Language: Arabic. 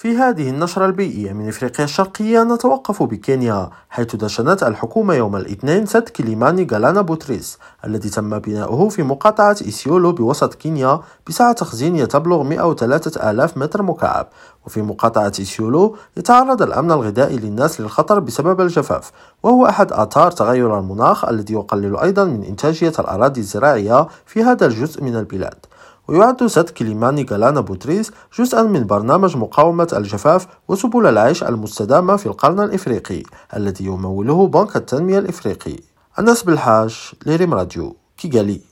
في هذه النشرة البيئية من إفريقيا الشرقية نتوقف بكينيا، حيث دشنت الحكومة يوم الاثنين سد كيليماني غالانا بوتريس الذي تم بناؤه في مقاطعة إسيولو بوسط كينيا بسعة تخزين تبلغ 103 آلاف متر مكعب. وفي مقاطعة إسيولو يتعرض الأمن الغذائي للناس للخطر بسبب الجفاف، وهو أحد آثار تغير المناخ الذي يقلل أيضا من إنتاجية الأراضي الزراعية في هذا الجزء من البلاد. ويعد سد كيليماني غالانا بوتريس جزءا من برنامج مقاومة الجفاف وسبل العيش المستدامة في القرن الإفريقي الذي يموله بنك التنمية الإفريقي. أنس بالحاج، لريم راديو، كيغالي.